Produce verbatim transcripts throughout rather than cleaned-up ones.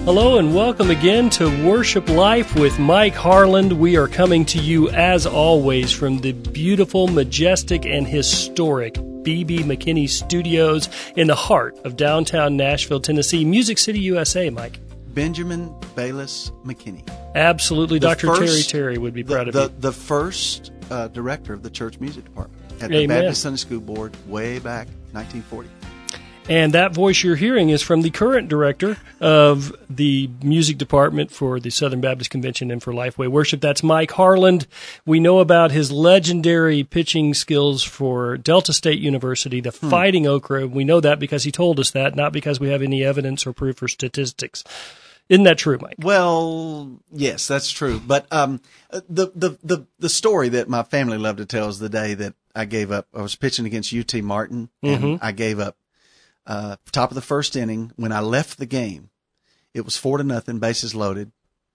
Hello and welcome again to Worship Life with Mike Harland. We are coming to you, as always, from the beautiful, majestic, and historic B B McKinney Studios in the heart of downtown Nashville, Tennessee, Music City, U S A, Mike. Benjamin Bayless McKinney. Absolutely. The Doctor first, Terry Terry would be proud the, of the, you. The first uh, director of the church music department at the Amen. Baptist Sunday School Board way back nineteen forty. And that voice you're hearing is from the current director of the music department for the Southern Baptist Convention and for Lifeway Worship. That's Mike Harland. We know about his legendary pitching skills for Delta State University, the hmm. Fighting Okra. We know that because he told us that, not because we have any evidence or proof or statistics. Isn't that true, Mike? Well, yes, that's true. But um, the, the, the, the story that my family loved to tell is the day that I gave up. I was pitching against U T Martin, and mm-hmm. I gave up. Uh, top of the first inning, when I left the game, it was four to nothing, bases loaded,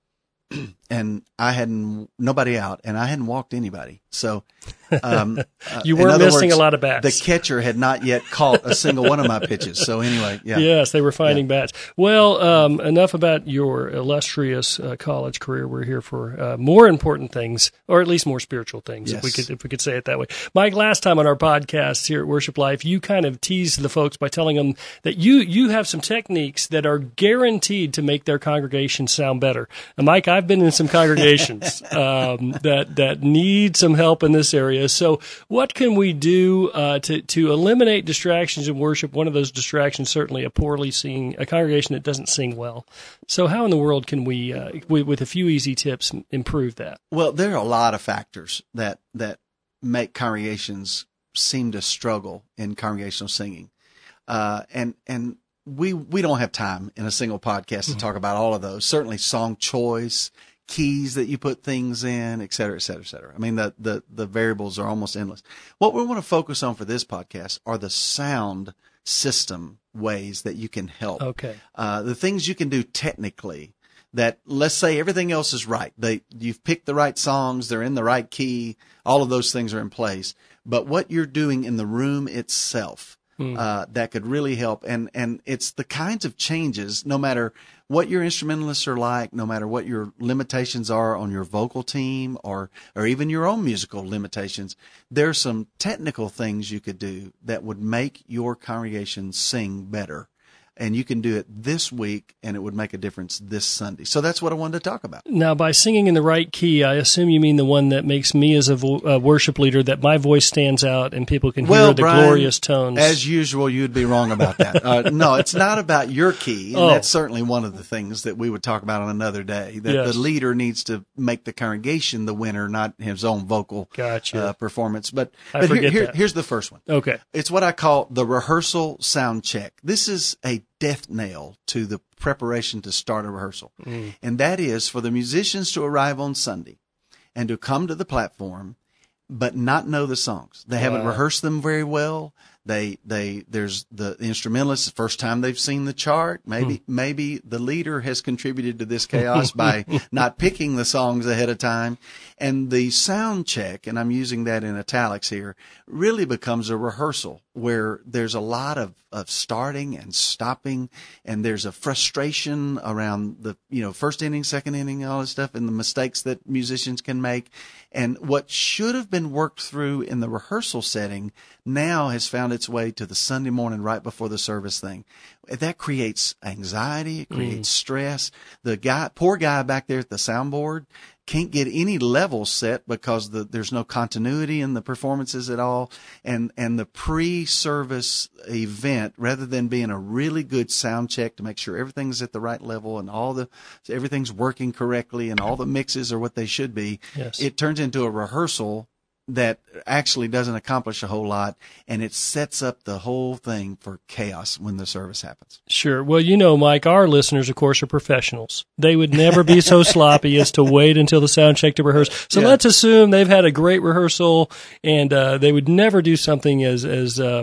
and I hadn't nobody out, and I hadn't walked anybody. So um, you weren't missing words, a lot of bats. The catcher had not yet caught a single one of my pitches. So anyway, yeah. Yes, they were finding yeah. bats. Well, um, enough about your illustrious uh, college career. We're here for uh, more important things, or at least more spiritual things, yes. if we could if we could say it that way. Mike, last time on our podcast here at Worship Life, you kind of teased the folks by telling them that you you have some techniques that are guaranteed to make their congregation sound better. And Mike, I've been in some congregations um, that that need some help in this area. So what can we do uh, to, to eliminate distractions in worship? One of those distractions, certainly a poorly singing, a congregation that doesn't sing well. So how in the world can we, uh, with, with a few easy tips, improve that? Well, there are a lot of factors that, that make congregations seem to struggle in congregational singing. Uh, and, and we, we don't have time in a single podcast to mm-hmm. talk about all of those. Certainly song choice, keys that you put things in, et cetera, et cetera, et cetera. I mean, the, the, the variables are almost endless. What we want to focus on for this podcast are the sound system ways that you can help. Okay. Uh, the things you can do technically that, let's say everything else is right. They, you've picked the right songs. They're in the right key. All of those things are in place. But what you're doing in the room itself, mm. uh, that could really help. And, and it's the kinds of changes, no matter what your instrumentalists are like, no matter what your limitations are on your vocal team or, or even your own musical limitations, there's some technical things you could do that would make your congregation sing better. And you can do it this week, and it would make a difference this Sunday. So that's what I wanted to talk about. Now, by singing in the right key, I assume you mean the one that makes me as a vo- uh, worship leader, that my voice stands out and people can well, hear the Brian, glorious tones. As usual, you'd be wrong about that. Uh, no, it's not about your key, and oh. that's certainly one of the things that we would talk about on another day, that yes. the leader needs to make the congregation the winner, not his own vocal gotcha. uh, performance. But, I but forget here, here, that. here's the first one. Okay. It's what I call the rehearsal sound check. This is a death nail to the preparation to start a rehearsal. Mm. And that is for the musicians to arrive on Sunday and to come to the platform, but not know the songs. They haven't wow. rehearsed them very well. They, they, there's the instrumentalists, the first time they've seen the chart. Maybe, hmm. maybe the leader has contributed to this chaos by not picking the songs ahead of time. And the sound check, and I'm using that in italics here, really becomes a rehearsal where there's a lot of, of starting and stopping, and there's a frustration around the, you know, first inning, second inning, all this stuff, and the mistakes that musicians can make. And what should have been worked through in the rehearsal setting now has found its way to the Sunday morning right before the service thing. That creates anxiety. It creates mm. stress. The guy, poor guy back there at the soundboard can't get any levels set because the, there's no continuity in the performances at all. And, and the pre-service event, rather than being a really good sound check to make sure everything's at the right level and all the, everything's working correctly and all the mixes are what they should be, yes. it turns into a rehearsal that actually doesn't accomplish a whole lot, and it sets up the whole thing for chaos when the service happens. Sure. Well, you know, Mike, our listeners, of course, are professionals. They would never be so sloppy as to wait until the sound check to rehearse. So yeah. let's assume they've had a great rehearsal, and uh, they would never do something as as um,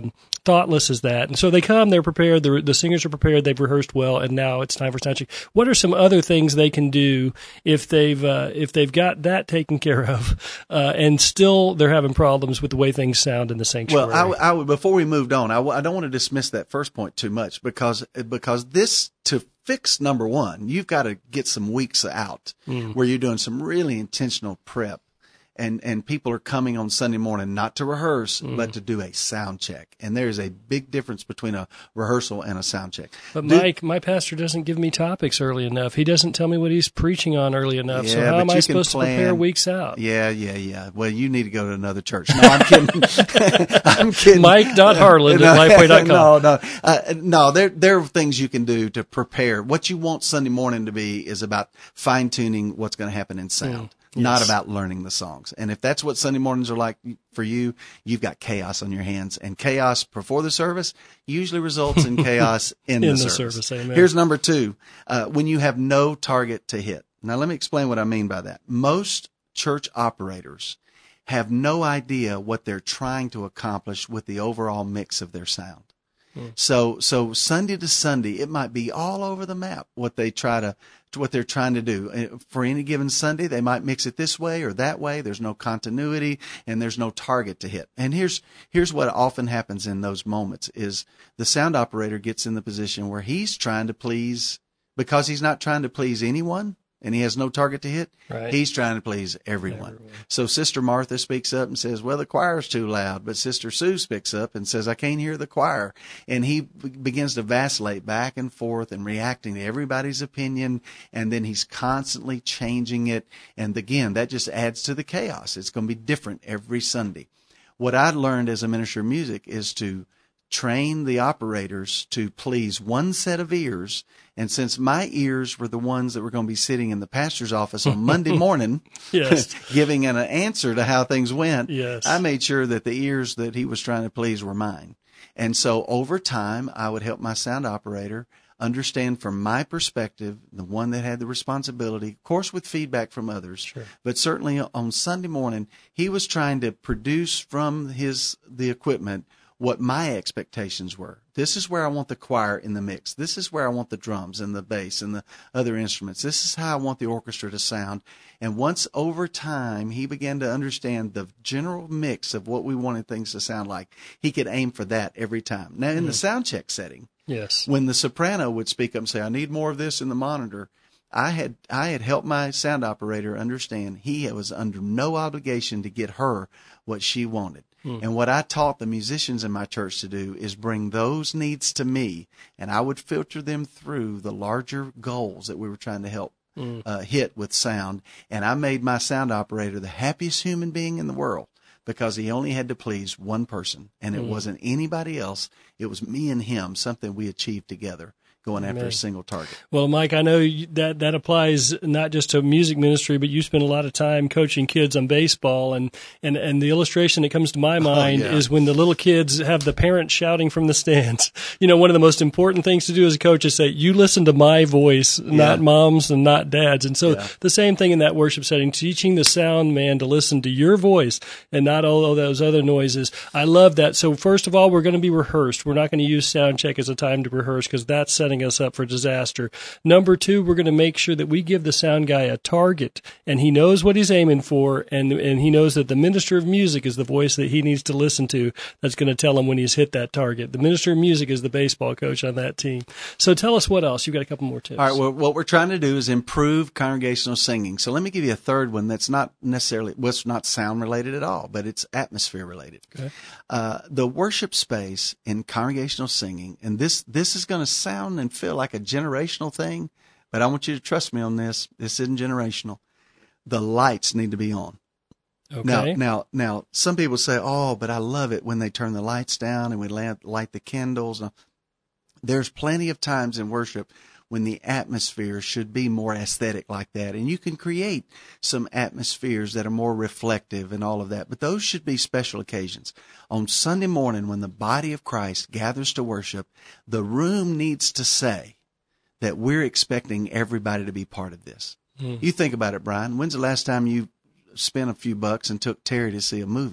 thoughtless as that. And so they come, they're prepared, the, the singers are prepared, they've rehearsed well, and now it's time for sound check. What are some other things they can do if they've uh, if they've got that taken care of, uh, and still they're having problems with the way things sound in the sanctuary? Well, I, I would, before we moved on, I, I don't want to dismiss that first point too much because because this to fix number one, you've got to get some weeks out mm. where you're doing some really intentional prep. And, and people are coming on Sunday morning not to rehearse, mm. but to do a sound check. And there's a big difference between a rehearsal and a sound check. But do, Mike, my pastor doesn't give me topics early enough. He doesn't tell me what he's preaching on early enough. Yeah, so how am I supposed plan, to prepare weeks out? Yeah, yeah, yeah. Well, you need to go to another church. No, I'm kidding. I'm kidding. Mike dot Harland no, at lifeway dot com. No, no. Uh, no, there, there are things you can do to prepare. What you want Sunday morning to be is about fine-tuning what's going to happen in sound. Mm. Yes. Not about learning the songs. And if that's what Sunday mornings are like for you, you've got chaos on your hands. And chaos before the service usually results in chaos in, in the, the service. service. Amen. Here's number two. Uh, when you have no target to hit. Now, let me explain what I mean by that. Most church operators have no idea what they're trying to accomplish with the overall mix of their sound. Hmm. So, so Sunday to Sunday, it might be all over the map what they try to, to what they're trying to do. For any given Sunday, they might mix it this way or that way. There's no continuity and there's no target to hit. And here's, here's what often happens in those moments is the sound operator gets in the position where he's trying to please, because he's not trying to please anyone. And he has no target to hit. Right. He's trying to please everyone. everyone. So Sister Martha speaks up and says, well, the choir's too loud. But Sister Sue speaks up and says, I can't hear the choir. And he b- begins to vacillate back and forth and reacting to everybody's opinion. And then he's constantly changing it. And again, that just adds to the chaos. It's going to be different every Sunday. What I learned as a minister of music is to train the operators to please one set of ears. And since my ears were the ones that were going to be sitting in the pastor's office on Monday morning, yes. giving an answer to how things went, yes. I made sure that the ears that he was trying to please were mine. And so over time, I would help my sound operator understand from my perspective, the one that had the responsibility, of course with feedback from others, sure. but certainly on Sunday morning, he was trying to produce from his the equipment what my expectations were. This is where I want the choir in the mix. This is where I want the drums and the bass and the other instruments. This is how I want the orchestra to sound. And once over time he began to understand the general mix of what we wanted things to sound like, he could aim for that every time. Now, in mm. the sound check setting, yes, when the soprano would speak up and say, I need more of this in the monitor, I had I had helped my sound operator understand he was under no obligation to get her what she wanted. Hmm. And what I taught the musicians in my church to do is bring those needs to me, and I would filter them through the larger goals that we were trying to help hmm. uh, hit with sound. And I made my sound operator the happiest human being in the world because he only had to please one person, and it hmm. wasn't anybody else. It was me and him, something we achieved together. Going after Amen. A single target. Well, Mike, I know that that applies not just to music ministry, but you spend a lot of time coaching kids on baseball, and and, and the illustration that comes to my mind oh, yeah. is when the little kids have the parents shouting from the stands. You know, one of the most important things to do as a coach is say, you listen to my voice, yeah. not mom's and not dad's. And so yeah. the same thing in that worship setting, teaching the sound man to listen to your voice and not all of those other noises. I love that. So first of all, we're going to be rehearsed. We're not going to use sound check as a time to rehearse because that's setting us up for disaster. Number two, we're going to make sure that we give the sound guy a target, and he knows what he's aiming for, and and he knows that the minister of music is the voice that he needs to listen to that's going to tell him when he's hit that target. The minister of music is the baseball coach on that team. So tell us what else. You've got a couple more tips. All right, well, what we're trying to do is improve congregational singing. So let me give you a third one that's not necessarily, well, it's not sound related at all, but it's atmosphere related. Okay. Uh, the worship space in congregational singing, and this, this is going to sound and feel like a generational thing, but I want you to trust me on this. This isn't generational. The lights need to be on. Okay. Now, now, now, some people say, oh, but I love it when they turn the lights down and we light the candles. There's plenty of times in worship when the atmosphere should be more aesthetic like that. And you can create some atmospheres that are more reflective and all of that. But those should be special occasions. On Sunday morning, when the body of Christ gathers to worship, the room needs to say that we're expecting everybody to be part of this. Mm. You think about it, Brian. When's the last time you spent a few bucks and took Terry to see a movie?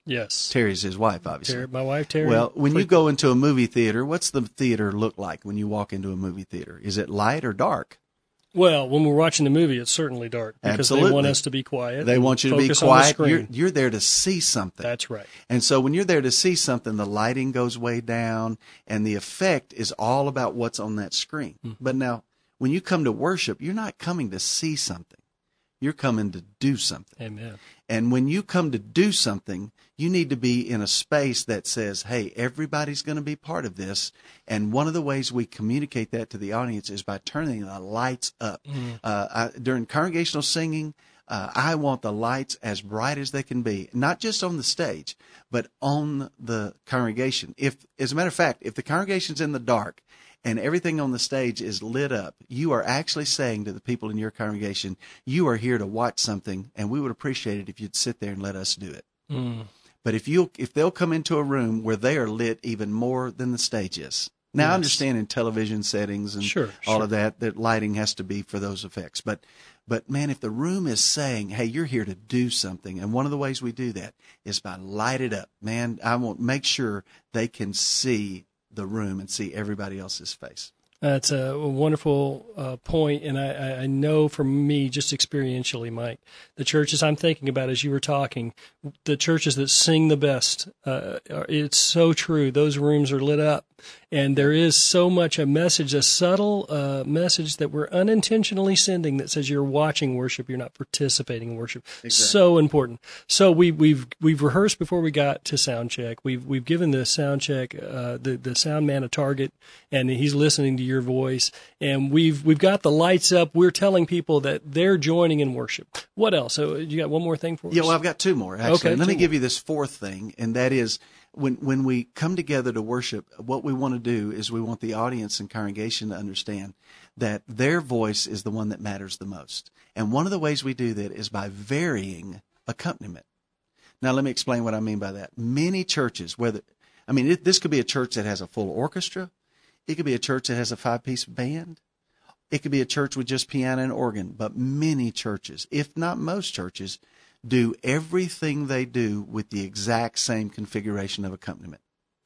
Yes. Terry's his wife, obviously. Terry, my wife, Terry. Well, when you go into a movie theater, what's the theater look like when you walk into a movie theater? Is it light or dark? Well, when we're watching the movie, it's certainly dark because Absolutely. they want us to be quiet. They want you to be focus quiet. On the You're, screen. you're there to see something. That's right. And so when you're there to see something, the lighting goes way down, and the effect is all about what's on that screen. Mm-hmm. But now, when you come to worship, you're not coming to see something. You're coming to do something. Amen. And when you come to do something, you need to be in a space that says, hey, everybody's going to be part of this. And one of the ways we communicate that to the audience is by turning the lights up. Mm. Uh, I, during congregational singing, uh, I want the lights as bright as they can be, not just on the stage, but on the congregation. If, as a matter of fact, if the congregation's in the dark, and everything on the stage is lit up, you are actually saying to the people in your congregation, you are here to watch something, and we would appreciate it if you'd sit there and let us do it. Mm. But if you if they'll come into a room where they are lit even more than the stage is. Now, yes. I understand in television settings and sure, all sure. of that, that lighting has to be for those effects. But, but man, if the room is saying, hey, you're here to do something, and one of the ways we do that is by light it up. Man, I want to make sure they can see the room and see everybody else's face. That's a wonderful uh, point, and I, I know from me, just experientially, Mike, the churches I'm thinking about as you were talking, the churches that sing the best, uh, it's so true. Those rooms are lit up, and there is so much a message, a subtle uh, message that we're unintentionally sending that says you're watching worship, you're not participating in worship. Exactly. So important. So we, we've we've rehearsed before we got to sound check. We've we've given the sound check, uh, the the sound man a target, and he's listening to your voice. And we've we've got the lights up. We're telling people that they're joining in worship. What else? So you got one more thing for us? Yeah, well, I've got two more actually. Okay, let me more. give you this fourth thing, and that is. When when we come together to worship, what we want to do is we want the audience and congregation to understand that their voice is the one that matters the most. And one of the ways we do that is by varying accompaniment. Now, let me explain what I mean by that. Many churches, whether I mean, it, this could be a church that has a full orchestra. It could be a church that has a five-piece band. It could be a church with just piano and organ. But many churches, if not most churches, do everything they do with the exact same configuration of accompaniment.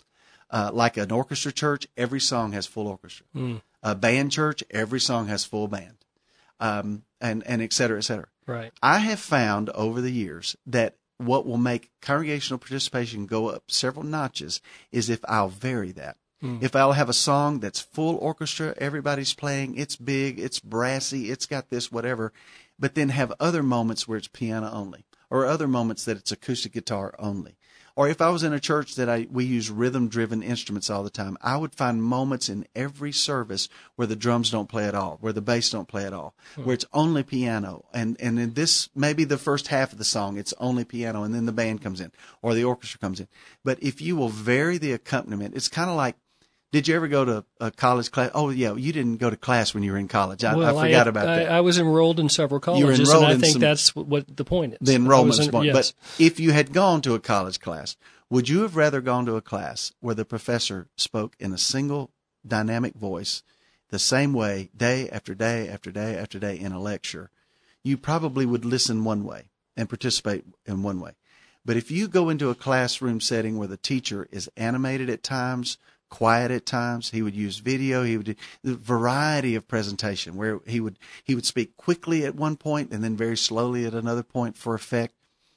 Uh, like an orchestra church, every song has full orchestra. Mm. A band church, every song has full band, um, and, and et cetera, et cetera. Right. I have found over the years that what will make congregational participation go up several notches is if I'll vary that. Mm. If I'll have a song that's full orchestra, everybody's playing, it's big, it's brassy, it's got this, whatever, but then have other moments where it's piano only, or other moments that it's acoustic guitar only. Or if I was in a church that I we use rhythm-driven instruments all the time, I would find moments in every service where the drums don't play at all, where the bass don't play at all, hmm. where it's only piano. And, and in this, maybe the first half of the song, it's only piano, and then the band comes in, or the orchestra comes in. But if you will vary the accompaniment, it's kind of like, did you ever go to a college class? Oh, yeah, you didn't go to class when you were in college. I, well, I forgot I, about I, that. I was enrolled in several colleges, and I think some, that's what the point is. The enrollment's point. Yes. But if you had gone to a college class, would you have rather gone to a class where the professor spoke in a single dynamic voice the same way day after day after day after day in a lecture? You probably would listen one way and participate in one way. But if you go into a classroom setting where the teacher is animated at times, quiet at times, he would use video, he would do the variety of presentation where he would he would speak quickly at one point and then very slowly at another point for effect.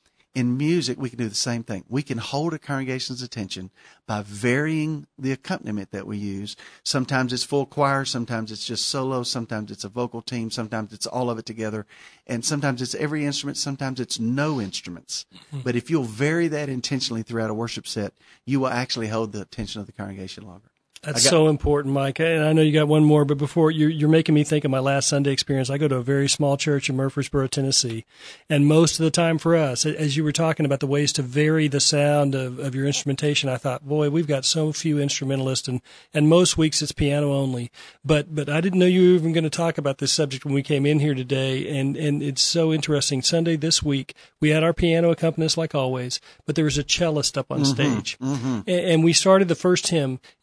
In music, we can do the same thing. We can hold a congregation's attention by varying the accompaniment that we use. Sometimes it's full choir, sometimes it's just solo, sometimes it's a vocal team, sometimes it's all of it together, and sometimes it's every instrument, sometimes it's no instruments. Mm-hmm. But if you'll vary that intentionally throughout a worship set, you will actually hold the attention of the congregation longer. That's got, so important, Mike. And I know you got one more, but before you're, you're making me think of my last Sunday experience. I go to a very small church in Murfreesboro, Tennessee. And most of the time for us, as you were talking about the ways to vary the sound of, of your instrumentation, I thought, boy, we've got so few instrumentalists, and, and most weeks it's piano only. But, but I didn't know you were even going to talk about this subject when we came in here today. And, and it's so interesting. Sunday this week, we had our piano accompanist like always, but there was a cellist up on mm-hmm, stage. Mm-hmm. And, and we started the first hymn, and first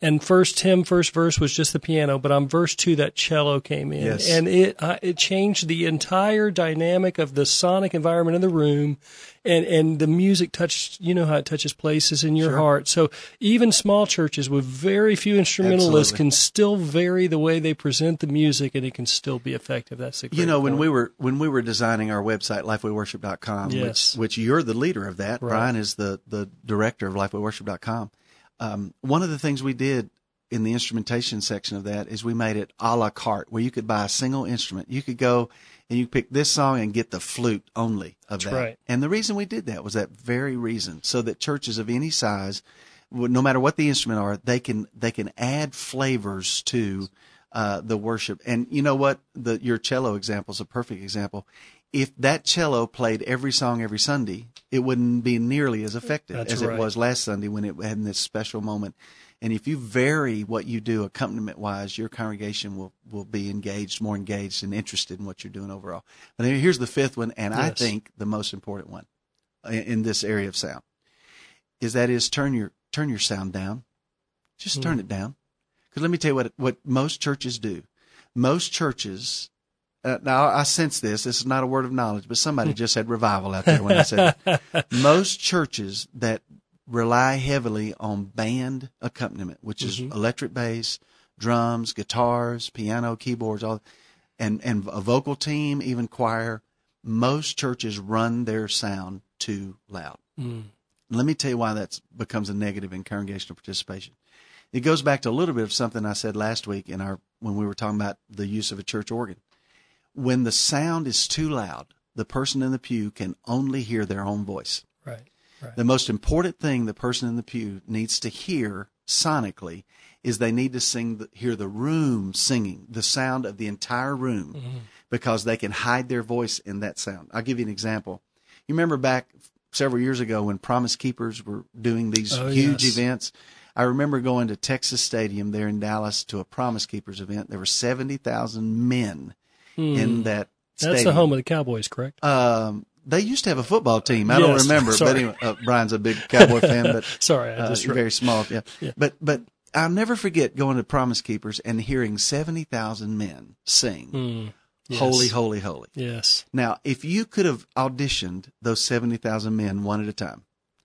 first hymn, first verse was just the piano, but on verse two, that cello came in, Yes. and it uh, it changed the entire dynamic of the sonic environment in the room, and, and the music touched. You know how it touches places in your Sure. heart. So even small churches with very few instrumentalists Absolutely. can still vary the way they present the music, and it can still be effective. That's a great You know, when point. we were when we were designing our website, lifeway worship dot com, Yes. which, which you're the leader of that. Right. Brian is the, the director of lifeway worship dot com. Um, one of the things we did in the instrumentation section of that is we made it a la carte, where you could buy a single instrument. You could go and you pick this song and get the flute only of That's that. right. And the reason we did that was that very reason, so that churches of any size, no matter what the instrument are, they can they can add flavors to uh, the worship. And you know what? The your cello example is a perfect example. If that cello played every song every Sunday, it wouldn't be nearly as effective That's as right. it was last Sunday when it had this special moment. And if you vary what you do accompaniment wise, your congregation will, will be engaged, more engaged and interested in what you're doing overall. But here's the fifth one, and I Yes. think the most important one in, in this area of sound is that is turn your turn your sound down. Just turn Hmm. it down. Because let me tell you what what most churches do. Most churches. Uh, now, I sense this. This is not a word of knowledge, but somebody just had revival out there when I said that. Most churches that rely heavily on band accompaniment, which is Mhm. electric bass, drums, guitars, piano, keyboards, all, and, and a vocal team, even choir, most churches run their sound too loud. Mm. Let me tell you why that becomes a negative in congregational participation. It goes back to a little bit of something I said last week in our when we were talking about the use of a church organ. When the sound is too loud, the person in the pew can only hear their own voice. Right. Right. The most important thing the person in the pew needs to hear sonically is they need to sing, the, hear the room singing, the sound of the entire room, Mhm. because they can hide their voice in that sound. I'll give you an example. You remember back several years ago when Promise Keepers were doing these Oh, huge yes. events? I remember going to Texas Stadium there in Dallas to a Promise Keepers event. There were seventy thousand men Hmm. in that stadium. That's the home of the Cowboys, correct? Um, they used to have a football team. I don't Yes, remember, but sorry. anyway, uh, Brian's a big Cowboy fan, but Sorry, I uh, just very small. Yeah. Yeah. But but I'll never forget going to Promise Keepers and hearing seventy thousand men sing, Hmm. Yes. "Holy, Holy, Holy." Yes. Now, if you could have auditioned those seventy thousand men one at a time,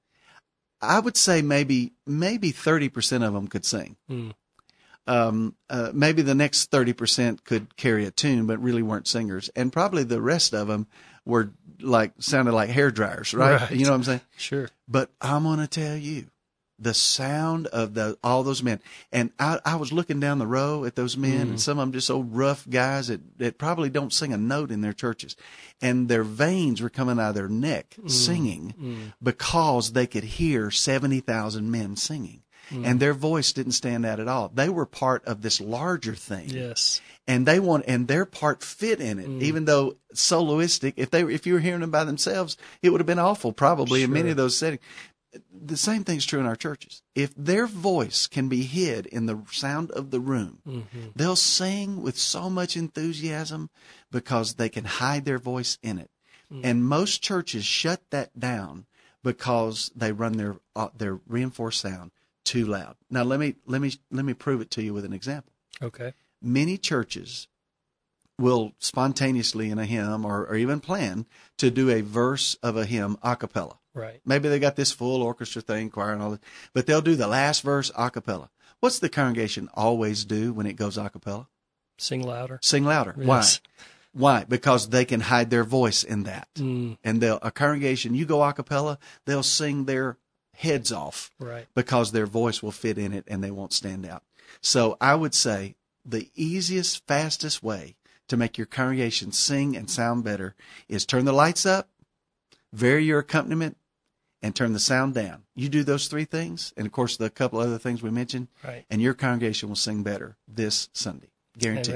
I would say maybe maybe thirty percent of them could sing. Hmm. Um, uh, maybe the next thirty percent could carry a tune, but really weren't singers. And probably the rest of them were like, sounded like hair dryers, right? Right. You know what I'm saying? Sure. But I'm going to tell you, the sound of the all those men. And I, I was looking down the row at those men, Mm. and some of them just old rough guys that, that probably don't sing a note in their churches. And their veins were coming out of their neck singing Mm. because they could hear seventy thousand men singing. Mm. And their voice didn't stand out at all. They were part of this larger thing. Yes. And they want, and their part fit in it, Mm. even though soloistic. If they, were, if you were hearing them by themselves, it would have been awful, probably in many Sure. of those settings. The same thing's true in our churches. If their voice can be hid in the sound of the room, Mm-hmm. they'll sing with so much enthusiasm because they can hide their voice in it. Mm. And most churches shut that down because they run their uh, their reinforced sound too loud. Now let me let me let me prove it to you with an example. Okay. Many churches will spontaneously in a hymn or, or even plan to do a verse of a hymn a cappella. Right. Maybe they got this full orchestra thing, choir and all that, but they'll do the last verse a cappella. What's the congregation always do when it goes a cappella? Sing louder. Sing louder. Yes. Why? Why? Because they can hide their voice in that. Mm. And they'll, a congregation, you go a cappella, they'll sing their heads off Right. because their voice will fit in it and they won't stand out. So I would say the easiest, fastest way to make your congregation sing and sound better is turn the lights up, vary your accompaniment, and turn the sound down. You do those three things, and of course the couple other things we mentioned, Right. and your congregation will sing better this Sunday. Guaranteed. Amen.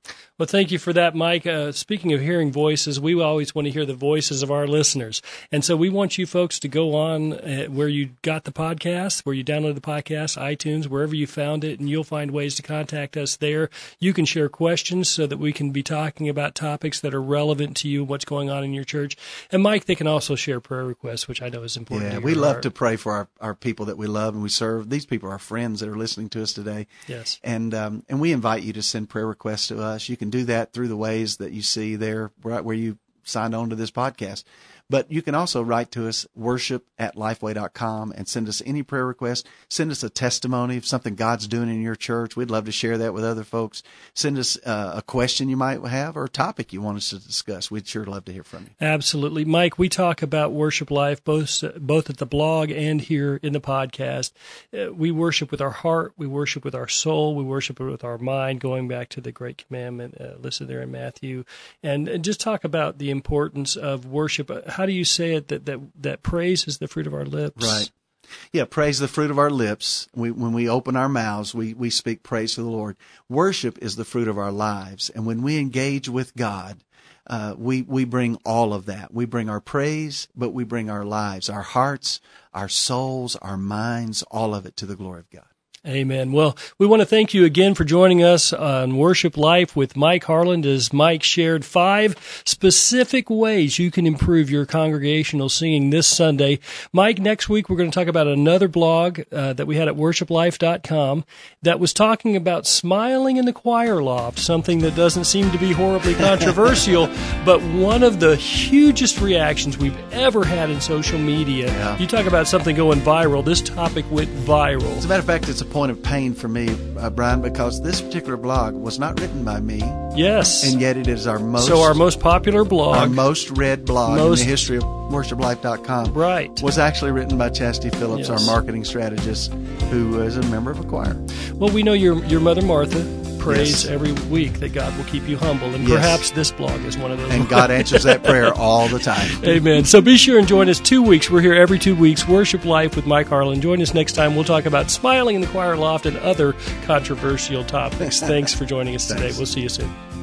Well, thank you for that, Mike. Uh, speaking of hearing voices, we always want to hear the voices of our listeners. And so we want you folks to go on uh, where you got the podcast, where you downloaded the podcast, iTunes, wherever you found it, and you'll find ways to contact us there. You can share questions so that we can be talking about topics that are relevant to you, what's going on in your church. And, Mike, they can also share prayer requests, which I know is important. Yeah, to we love heart. to pray for our, our people that we love and we serve. These people are friends that are listening to us today. Yes. And, um, and we invite you to send prayer requests to us. You can do that through the ways that you see there, right where you signed on to this podcast. But you can also write to us, worship at lifeway dot com, and send us any prayer request. Send us a testimony of something God's doing in your church. We'd love to share that with other folks. Send us uh, a question you might have or a topic you want us to discuss. We'd sure love to hear from you. Absolutely. Mike, we talk about Worship Life both both at the blog and here in the podcast. Uh, we worship with our heart. We worship with our soul. We worship with our mind, going back to the great commandment uh, listed there in Matthew. And, and just talk about the importance of worship. How do you say it, that, that, that praise is the fruit of our lips? Right. Yeah, praise the fruit of our lips. We, when we open our mouths, we, we speak praise to the Lord. Worship is the fruit of our lives. And when we engage with God, uh, we, we bring all of that. We bring our praise, but we bring our lives, our hearts, our souls, our minds, all of it to the glory of God. Amen. Well, we want to thank you again for joining us on Worship Life with Mike Harland, as Mike shared five specific ways you can improve your congregational singing this Sunday. Mike, next week we're going to talk about another blog uh, that we had at worship life dot com that was talking about smiling in the choir loft, something that doesn't seem to be horribly controversial, but one of the hugest reactions we've ever had in social media. Yeah. You talk about something going viral. This topic went viral. As a matter of fact, it's a point of pain for me, uh, Brian, because this particular blog was not written by me. Yes. And yet it is our most So our most popular blog. our most read blog Most- in the history of worship life dot com. Right. Was actually written by Chastity Phillips, Yes. our marketing strategist, who is a member of a choir. Well, we know your your mother Martha prays Yes. every week that God will keep you humble, and Yes. perhaps this blog is one of those. And God answers that prayer all the time. Amen. So be sure and join us two weeks. We're here every two weeks. Worship Life with Mike Harland. Join us next time. We'll talk about smiling in the choir loft and other controversial topics. Thanks for joining us today. Thanks. We'll see you soon.